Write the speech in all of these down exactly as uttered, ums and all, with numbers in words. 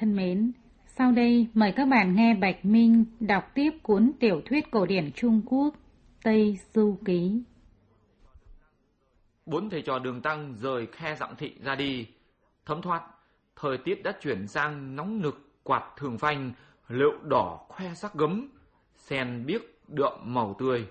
thân mến, sau đây mời các bạn nghe Bạch Minh đọc tiếp cuốn tiểu thuyết cổ điển Trung Quốc Tây Du Ký. Bốn thầy trò Đường Tăng rời khe Dặng Thị ra đi. Thấm thoát, thời tiết đã chuyển sang nóng nực, quạt thường phanh, lựu đỏ khoe sắc gấm, sen biếc đượm màu tươi.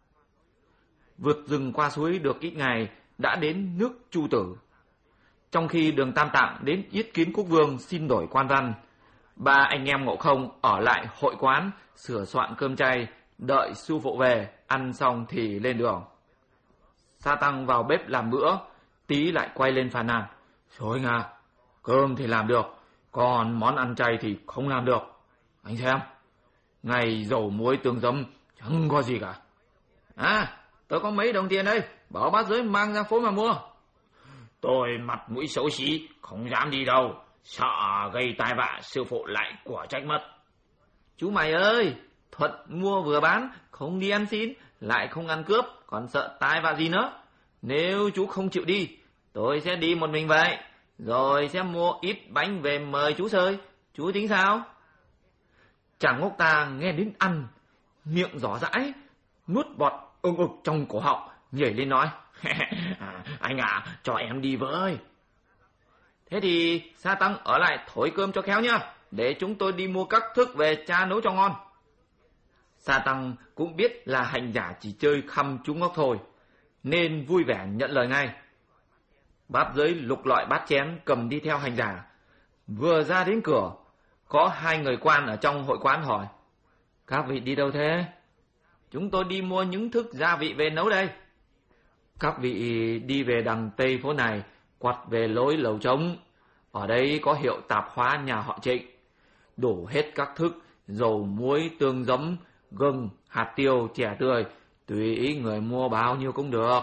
Vượt rừng qua suối được ít ngày, đã đến nước Chu Tử. Trong khi Đường Tam Tạng đến yết kiến quốc vương xin đổi quan văn, ba anh em Ngộ Không ở lại hội quán sửa soạn cơm chay, đợi sư phụ về, ăn xong thì lên đường. Sa Tăng vào bếp làm bữa, tí lại quay lên phàn nàn: "Rồi anh à, cơm thì làm được, còn món ăn chay thì không làm được. Anh xem, ngày dầu muối tương giấm chẳng có gì cả. À, tôi có mấy đồng tiền đây, bảo bác Giới mang ra phố mà mua." "Tôi mặt mũi xấu xí, không dám đi đâu, sợ gây tai vạ sư phụ lại của trách mất." "Chú mày ơi, thuận mua vừa bán, không đi ăn xin, lại không ăn cướp, còn sợ tai vạ gì nữa. Nếu chú không chịu đi, tôi sẽ đi một mình vậy, rồi sẽ mua ít bánh về mời chú chơi. Chú tính sao?" Chàng ngốc ta nghe đến ăn, miệng giỏ dãi, nuốt bọt ưng ực trong cổ họng, nhảy lên nói: à, "Anh à, cho em đi với." "Thế thì Sa Tăng ở lại thổi cơm cho khéo nhá, để chúng tôi đi mua các thức về cha nấu cho ngon." Sa Tăng cũng biết là hành giả chỉ chơi khăm trúng ngốc thôi, nên vui vẻ nhận lời ngay. Bát Giới lục lọi bát chén cầm đi theo hành giả. Vừa ra đến cửa, có hai người quan ở trong hội quán hỏi: "Các vị đi đâu thế?" "Chúng tôi đi mua những thức gia vị về nấu đây." "Các vị đi về đằng tây phố này, quặt về lối lầu trống. Ở đây có hiệu tạp hóa nhà họ Trịnh, đổ hết các thức dầu muối tương giấm, gừng, hạt tiêu, chè tươi, tùy ý người mua bao nhiêu cũng được."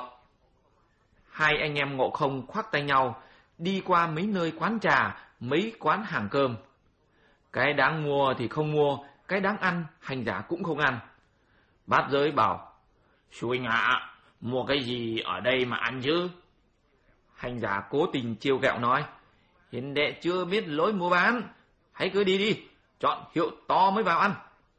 Hai anh em Ngộ Không khoác tay nhau, đi qua mấy nơi quán trà, mấy quán hàng cơm. Cái đáng mua thì không mua, cái đáng ăn hành giả cũng không ăn. Bát Giới bảo: "Chú anh ạ, mua cái gì ở đây mà ăn chứ?" Hành giả cố tình trêu ghẹo nói: "Hiền đệ chưa biết lối mua bán, hãy cứ đi đi, chọn hiệu to mới vào ăn."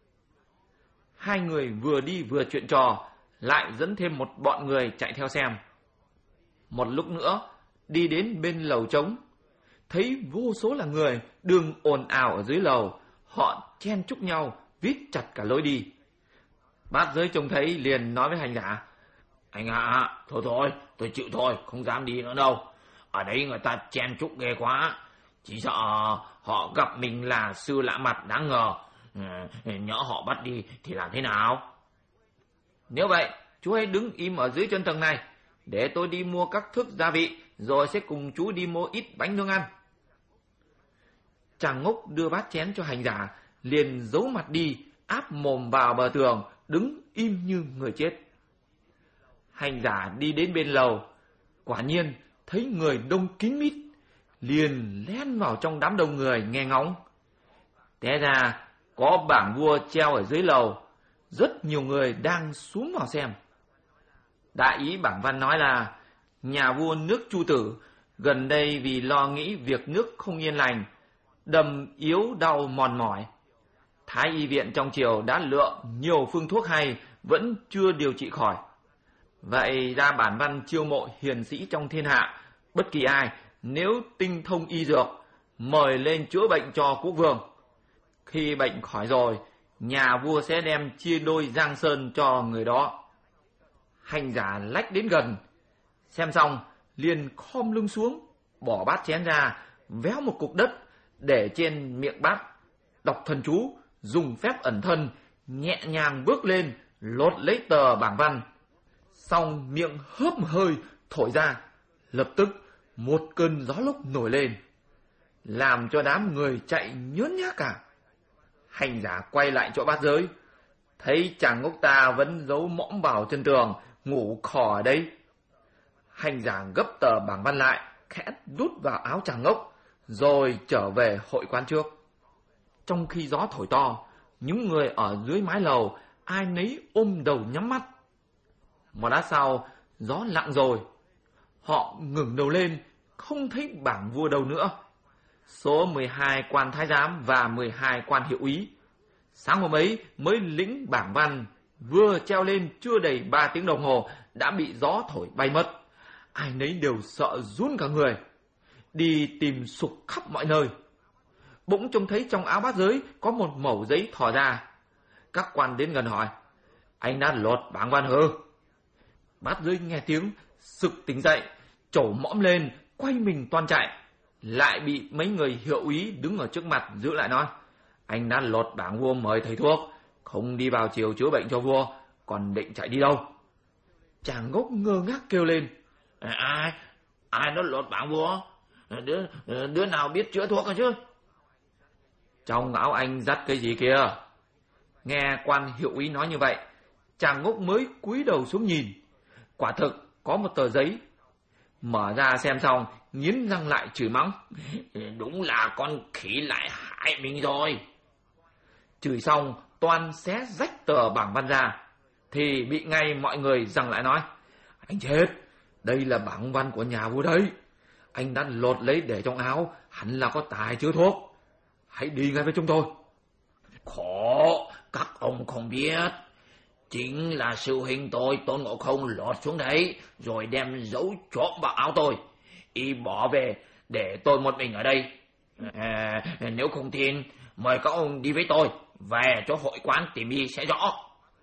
Hai người vừa đi vừa chuyện trò, lại dẫn thêm một bọn người chạy theo xem. Một lúc nữa, đi đến bên lầu trống, thấy vô số là người đường ồn ào ở dưới lầu, họ chen chúc nhau, vít chặt cả lối đi. Bát Giới trông thấy liền nói với hành giả: "Anh ạ, à, thôi thôi, tôi chịu thôi, không dám đi nữa đâu. Ở đấy người ta chen chúc ghê quá, chỉ sợ họ gặp mình là sư lạ mặt đáng ngờ, nhỡ họ bắt đi thì làm thế nào? Nếu vậy, chú hãy đứng im ở dưới chân tầng này, để tôi đi mua các thức gia vị, rồi sẽ cùng chú đi mua ít bánh nướng ăn." Chàng ngốc đưa bát chén cho hành giả, liền giấu mặt đi, áp mồm vào bờ tường, đứng im như người chết. Hành giả đi đến bên lầu, quả nhiên thấy người đông kín mít, liền lén vào trong đám đông người nghe ngóng. Té ra có bảng vua treo ở dưới lầu, rất nhiều người đang xuống vào xem. Đại ý bảng văn nói là nhà vua nước Chu Tử gần đây vì lo nghĩ việc nước không yên lành, đầm yếu đau mòn mỏi. Thái y viện trong triều đã lựa nhiều phương thuốc hay, vẫn chưa điều trị khỏi. Vậy ra bản văn chiêu mộ hiền sĩ trong thiên hạ, bất kỳ ai nếu tinh thông y dược, mời lên chữa bệnh cho quốc vương. Khi bệnh khỏi rồi, nhà vua sẽ đem chia đôi giang sơn cho người đó. Hành giả lách đến gần, xem xong liền khom lưng xuống, bỏ bát chén ra, véo một cục đất để trên miệng bát, đọc thần chú, dùng phép ẩn thân, nhẹ nhàng bước lên, lột lấy tờ bảng văn, xong miệng hớp hơi thổi ra. Lập tức một cơn gió lốc nổi lên, làm cho đám người chạy nhớn nhác cả. Hành giả quay lại chỗ Bát Giới, thấy chàng ngốc ta vẫn giấu mõm vào chân tường, ngủ khò ở đấy. Hành giả gấp tờ bảng văn lại, khẽ đút vào áo chàng ngốc, rồi trở về hội quán trước. Trong khi gió thổi to, những người ở dưới mái lầu ai nấy ôm đầu nhắm mắt. Một lát sau, gió lặng rồi, họ ngẩng đầu lên, không thấy bảng vua đâu nữa. số mười hai quan thái giám và mười hai quan hiệu úy. Sáng hôm ấy mới lĩnh bảng văn, vừa treo lên chưa đầy ba tiếng đồng hồ đã bị gió thổi bay mất. Ai nấy đều sợ run cả người, đi tìm sục khắp mọi nơi. Bỗng trông thấy trong áo bát giới có một mẩu giấy thò ra. Các quan đến gần hỏi: "Anh đã lột bảng văn hư?" Bát giới nghe tiếng sực tỉnh dậy, trổ mõm lên, quay mình toan chạy, lại bị mấy người hiệu úy đứng ở trước mặt giữ lại nói: "Anh đã lột bảng vua mời thầy thuốc, không đi vào chiều chữa bệnh cho vua, còn định chạy đi đâu?" Chàng ngốc ngơ ngác kêu lên: "Ai? Ai nó lột bảng vua? Đứa đứa nào biết chữa thuốc chứ?" "Trong áo anh dắt cái gì kia?" Nghe quan hiệu úy nói như vậy, chàng ngốc mới cúi đầu xuống nhìn. Quả thực có một tờ giấy. Mở ra xem xong, nghiến răng lại chửi mắng: "Đúng là con khỉ lại hại mình rồi." Chửi xong, toan xé rách tờ bảng văn ra, thì bị ngay mọi người giằng lại nói: "Anh chết, đây là bảng văn của nhà vua đấy. Anh đã lột lấy để trong áo, hẳn là có tài chữa thuốc. Hãy đi ngay với chúng tôi." "Khổ, các ông không biết. Chính là sư huynh tôi Tôn Ngộ Không lột xuống đấy, rồi đem giấu trộm vào áo tôi. Y bỏ về để tôi một mình ở đây. À, nếu không tin, mời các ông đi với tôi, về chỗ hội quán tìm y sẽ rõ."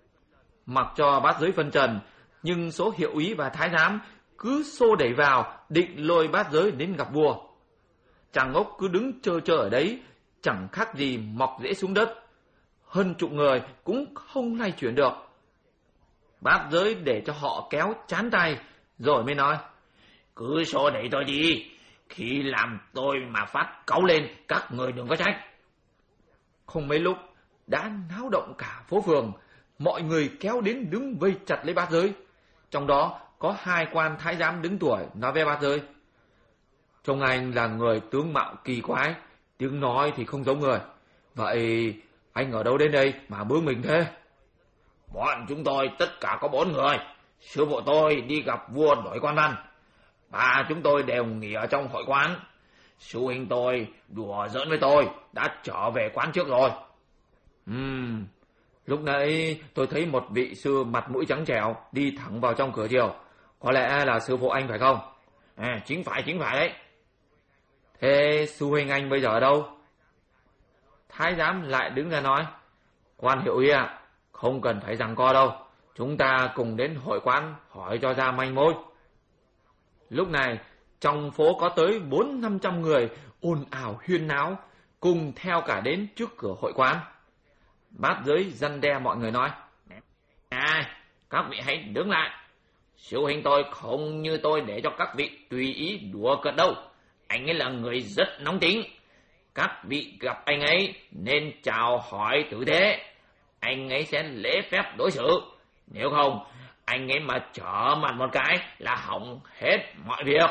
Mặc cho bát giới phân trần, nhưng số hiệu úy và thái giám cứ xô đẩy vào, định lôi bát giới đến gặp vua. Chàng ngốc cứ đứng chơ chơ ở đấy, chẳng khác gì mọc rễ xuống đất. Hơn chục người cũng không lay chuyển được. Bát giới để cho họ kéo chán tay, rồi mới nói: "Cứ xô đẩy tôi đi, khi làm tôi mà phát cáu lên, các người đừng có trách." Không mấy lúc đã náo động cả phố phường, mọi người kéo đến đứng vây chặt lấy bát giới. Trong đó có hai quan thái giám đứng tuổi nói với bát giới: "Trông anh là người tướng mạo kỳ quái, tiếng nói thì không giống người. Vậy anh ở đâu đến đây mà bướng mình thế?" "Bọn chúng tôi tất cả có bốn người. Sư phụ tôi đi gặp vua đổi quan văn. Ba chúng tôi đều nghỉ ở trong hội quán. Sư huynh tôi đùa giỡn với tôi, đã trở về quán trước rồi." Ừm, lúc nãy tôi thấy một vị sư mặt mũi trắng trẻo đi thẳng vào trong cửa chiều. Có lẽ là sư phụ anh phải không?" À, chính phải, chính phải đấy." "Thế sư huynh anh bây giờ ở đâu?" Thái giám lại đứng ra nói: "Quan hiệu úy ạ, không cần phải giằng co đâu, chúng ta cùng đến hội quán hỏi cho ra manh mối." Lúc này trong phố có tới bốn năm trăm người ồn ào huyên náo, cùng theo cả đến trước cửa hội quán. Bát giới răn đe mọi người nói: "À, các vị hãy đứng lại. Sư huynh tôi không như tôi để cho các vị tùy ý đùa cợt đâu. Anh ấy là người rất nóng tính. Các vị gặp anh ấy nên chào hỏi tử tế, anh ấy sẽ lễ phép đối xử. Nếu không, anh ấy mà trở mặt một cái là hỏng hết mọi việc."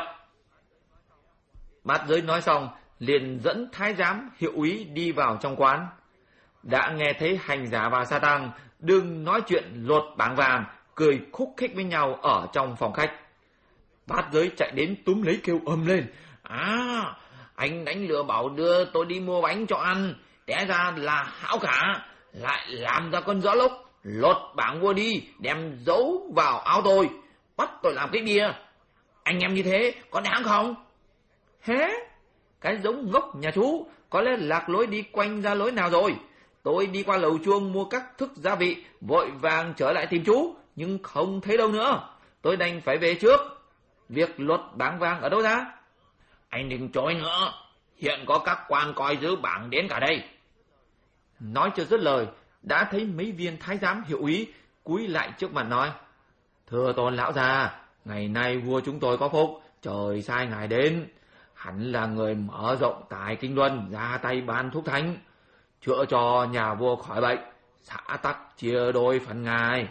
Bát giới nói xong, liền dẫn thái giám hiệu úy đi vào trong quán. Đã nghe thấy hành giả và sa tăng đừng nói chuyện lột bảng vàng, cười khúc khích với nhau ở trong phòng khách. Bát giới chạy đến túm lấy kêu ầm lên: "À, anh đánh lừa bảo đưa tôi đi mua bánh cho ăn, té ra là hão cả, lại làm ra con gió lốc, lột bảng vua đi, đem giấu vào áo tôi, bắt tôi làm cái bia. Anh em như thế có đáng không?" "Hé, cái giống ngốc nhà chú, có lẽ lạc lối đi quanh ra lối nào rồi. Tôi đi qua lầu chuông mua các thức gia vị, vội vàng trở lại tìm chú, nhưng không thấy đâu nữa. Tôi đành phải về trước. Việc luật bảng vàng ở đâu ra?" "Anh đừng chối nữa, hiện có các quan coi giữ bảng đến cả đây." Nói chưa dứt lời, đã thấy mấy viên thái giám hiệu úy cúi lại trước mặt nói: "Thưa Tôn lão già, ngày nay vua chúng tôi có phúc, trời sai ngài đến. Hẳn là người mở rộng tài kinh luân, ra tay ban thuốc thánh, chữa cho nhà vua khỏi bệnh, xã tắc chia đôi phần ngài."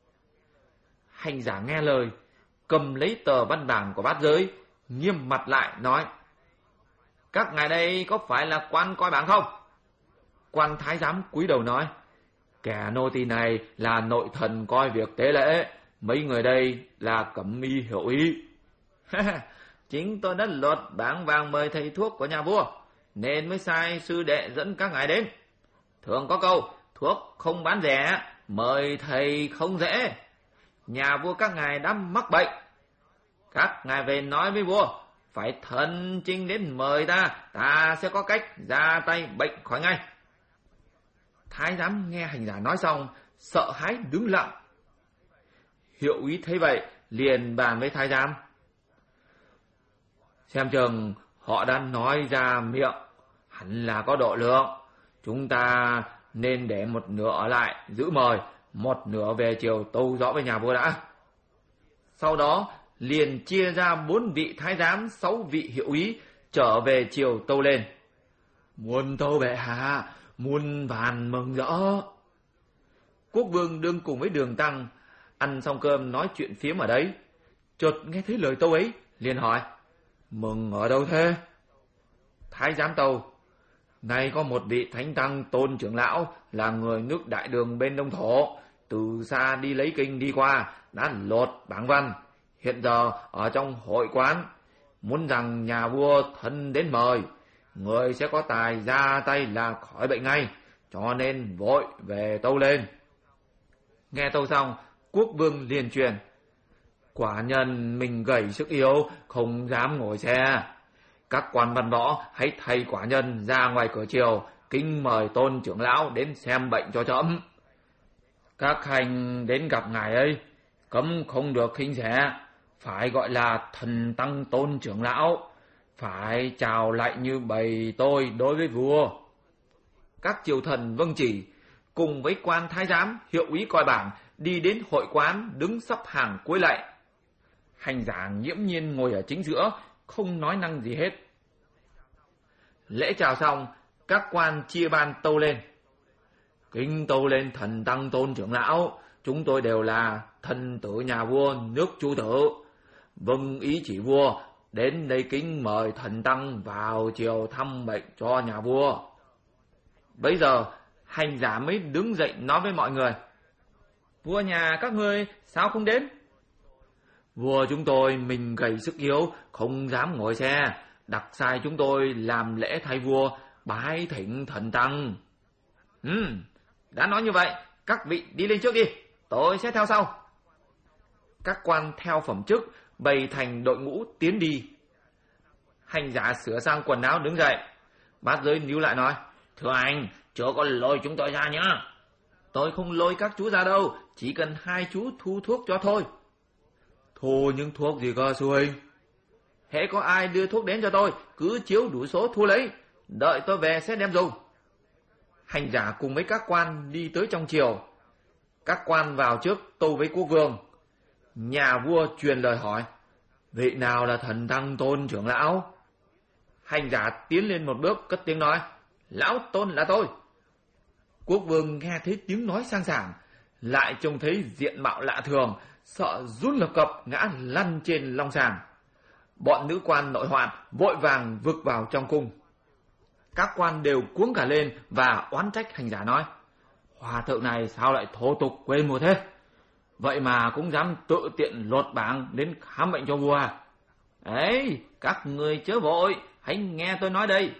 Hành giả nghe lời, cầm lấy tờ văn bảng của bát giới, nghiêm mặt lại nói: "Các ngài đây có phải là quan coi bảng không?" Quan thái giám cúi đầu nói: "Kẻ nô tỳ này là nội thần coi việc tế lễ, mấy người đây là cẩm y hiệu úy." "Chính tôi đã lột bảng vàng mời thầy thuốc của nhà vua. nên mới sai sư đệ dẫn các ngài đến. Thường có câu, thuốc không bán rẻ, mời thầy không dễ. Nhà vua các ngài đã mắc bệnh. Các ngài về nói với vua, phải thân chinh đến mời ta, ta sẽ có cách ra tay bệnh khỏi ngay. Thái giám nghe hành giả nói xong, sợ hãi đứng lặng. Hiệu úy thấy vậy, liền bàn với thái giám. Xem chừng họ đã nói ra miệng, hẳn là có độ lượng. Chúng ta nên để một nửa ở lại giữ mời, một nửa về chiều tâu rõ với nhà vua đã. Sau đó liền chia ra bốn vị thái giám, sáu vị hiệu úy trở về chiều tâu lên. Muôn tâu bệ hạ, muôn vàn mừng rỡ. Quốc vương đương cùng với Đường Tăng ăn xong cơm nói chuyện phiếm ở đấy, chợt nghe thấy lời tâu ấy, liền hỏi: Mừng ở đâu thế? Thái giám tâu: Nay có một vị thánh tăng Tôn trưởng lão, là người nước Đại Đường bên Đông Thổ, từ xa đi lấy kinh đi qua, đã lột bảng văn, hiện giờ ở trong hội quán, muốn rằng nhà vua thân đến mời, người sẽ có tài ra tay là khỏi bệnh ngay, cho nên vội về tâu lên. Nghe tâu xong, quốc vương liền truyền: Quả nhân mình gầy sức yếu, không dám ngồi xe. Các quan văn võ hãy thay quả nhân ra ngoài cửa triều, kính mời Tôn trưởng lão đến xem bệnh cho trẫm. Các hành đến gặp ngài ấy, cấm không được khinh rẻ, phải gọi là thần tăng Tôn trưởng lão, phải chào lại như bầy tôi đối với vua. Các triều thần vâng chỉ, cùng với quan thái giám, hiệu úy coi bảng, đi đến hội quán đứng sắp hàng cuối lạy. Hành giả nghiễm nhiên ngồi ở chính giữa, không nói năng gì hết. Lễ chào xong, các quan chia ban tâu lên: Kính tâu lên thần tăng Tôn trưởng lão, chúng tôi đều là thần tử nhà vua nước Chu Tử, vâng ý chỉ vua, đến đây kính mời thần tăng vào triều thăm bệnh cho nhà vua. Bấy giờ hành giả mới đứng dậy nói với mọi người: Vua nhà các ngươi sao không đến? Vua chúng tôi mình gầy sức yếu, không dám ngồi xe, đặt sai chúng tôi làm lễ thay vua, bái thỉnh thần tăng. Ừ, đã nói như vậy, các vị đi lên trước đi, tôi sẽ theo sau. Các quan theo phẩm chức bày thành đội ngũ tiến đi. Hành giả sửa sang quần áo đứng dậy, bát giới níu lại nói: Thưa anh, chưa có lôi chúng tôi ra nhá. Tôi không lôi các chú ra đâu, chỉ cần hai chú thu thuốc cho thôi. Thu những thuốc gì cơ sư huynh? Hễ có ai đưa thuốc đến cho tôi, cứ chiếu đủ số thu lấy, đợi tôi về sẽ đem dùng. Hành giả cùng với các quan đi tới trong triều. Các quan vào trước tâu với quốc vương. Nhà vua truyền lời hỏi: Vị nào là thần tăng Tôn trưởng lão? Hành giả tiến lên một bước cất tiếng nói: Lão Tôn là tôi. Quốc vương nghe thấy tiếng nói sang sảng, lại trông thấy diện mạo lạ thường, sợ run lập cập ngã lăn trên long sàng. Bọn nữ quan nội hoạn vội vàng vực vào trong cung. Các quan đều cuống cả lên và oán trách hành giả nói: Hòa thượng này sao lại thô tục quê mùa thế? Vậy mà cũng dám tự tiện lột bảng đến khám bệnh cho vua à? Ấy, các người chớ vội, hãy nghe tôi nói đây.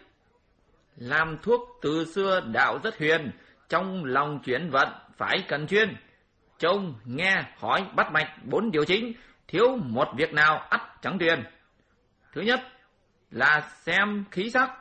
Làm thuốc từ xưa đạo rất huyền, trong lòng chuyển vận phải cần chuyên. Trông, nghe, hỏi, bắt mạch bốn điều chính, thiếu một việc nào ắt chẳng truyền. Thứ nhất là xem khí sắc,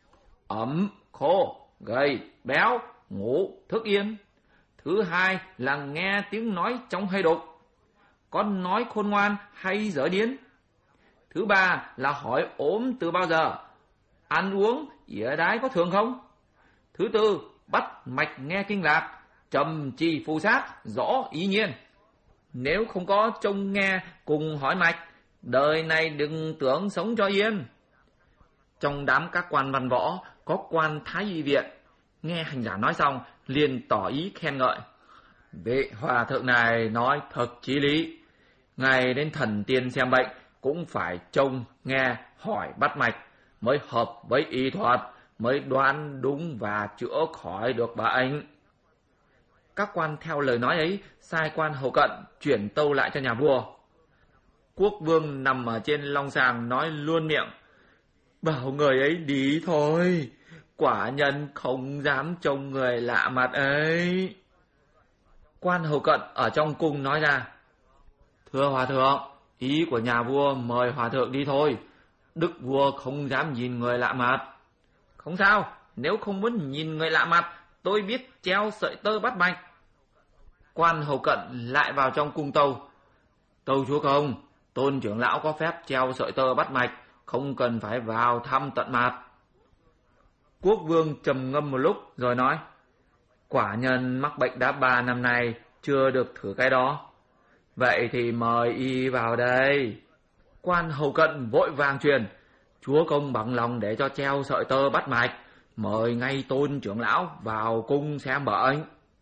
ẩm, khô, gầy, béo, ngủ, thức yên. Thứ hai là nghe tiếng nói trong hay đục, có nói khôn ngoan hay dở điến. Thứ ba là hỏi ốm từ bao giờ, ăn uống, ỉa đái có thường không. Thứ tư, bắt mạch nghe kinh lạc, trầm trì phù sát, rõ ý nhiên. Nếu không có trông nghe cùng hỏi mạch, đời này đừng tưởng sống cho yên. Trong đám các quan văn võ có quan thái y viện, nghe hành giả nói xong liền tỏ ý khen ngợi: Vị hòa thượng này nói thật chí lý, ngài đến thần tiên xem bệnh cũng phải trông nghe hỏi bắt mạch mới hợp với y thuật, mới đoán đúng và chữa khỏi được bệnh. Các quan theo lời nói ấy, sai quan hầu cận chuyển tâu lại cho nhà vua. Quốc vương nằm ở trên long sàng nói luôn miệng: bảo người ấy đi thôi. Quả nhân không dám trông người lạ mặt ấy. Quan hầu cận ở trong cung nói ra: Thưa hòa thượng, ý của nhà vua mời hòa thượng đi thôi. Đức vua không dám nhìn người lạ mặt. Không sao, nếu không muốn nhìn người lạ mặt, tôi biết treo sợi tơ bắt mạch. Quan hầu cận lại vào trong cung tâu: Tâu chúa công, tôn trưởng lão có phép treo sợi tơ bắt mạch, không cần phải vào thăm tận mặt. Quốc vương trầm ngâm một lúc rồi nói: Quả nhân mắc bệnh đã ba năm nay, chưa được thử cái đó. Vậy thì mời y vào đây. Quan hầu cận vội vàng truyền: Chúa công bằng lòng để cho treo sợi tơ bắt mạch, mời ngay tôn trưởng lão vào cung xem bệnh.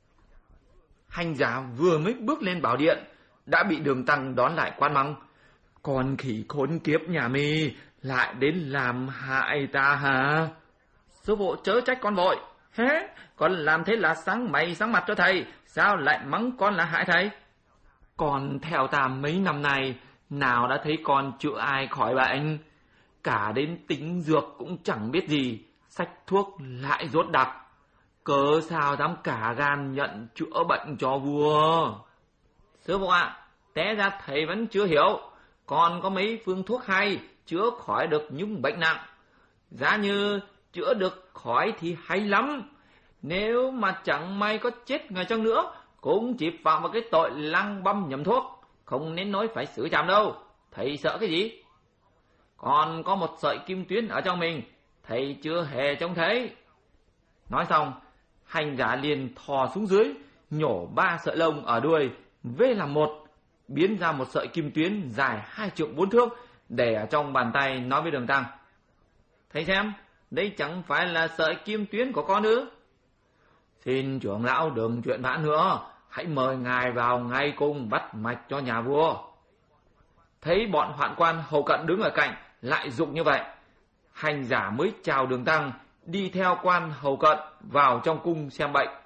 Hành giả vừa mới bước lên bảo điện, đã bị Đường Tăng đón lại quan mắng: Con khỉ khốn kiếp nhà mi, lại đến làm hại ta hả? Sư phụ chớ trách con vội. Hế, con làm thế là sáng mày sáng mặt cho thầy, sao lại mắng con là hại thầy? Con theo ta mấy năm nay, nào đã thấy con chữa ai khỏi bệnh. Cả đến tính dược cũng chẳng biết gì, xách thuốc lại rốt đặc. Cớ sao dám cả gan nhận chữa bệnh cho vua? Sư phụ ạ, à, té ra thầy vẫn chưa hiểu. Còn có mấy phương thuốc hay, chữa khỏi được những bệnh nặng. Giá như chữa được khỏi thì hay lắm. Nếu mà chẳng may có chết người chăng nữa, cũng chỉ phạm vào cái tội lăng băm nhầm thuốc, không nên nói phải xử trảm đâu. Thầy sợ cái gì? Còn có một sợi kim tuyến ở trong mình, thầy chưa hề trông thấy. Nói xong, hành giả liền thò xuống dưới, nhổ ba sợi lông ở đuôi vê làm một, biến ra một sợi kim tuyến dài hai trượng bốn thước, để ở trong bàn tay, nói với Đường Tăng: Thầy xem, đây chẳng phải là sợi kim tuyến của con ư? Xin trưởng lão đừng chuyện vãn nữa, hãy mời ngài vào ngay cung bắt mạch cho nhà vua. Thấy bọn hoạn quan hầu cận đứng ở cạnh lại giục như vậy, hành giả mới chào Đường Tăng, đi theo quan hầu cận vào trong cung xem bệnh.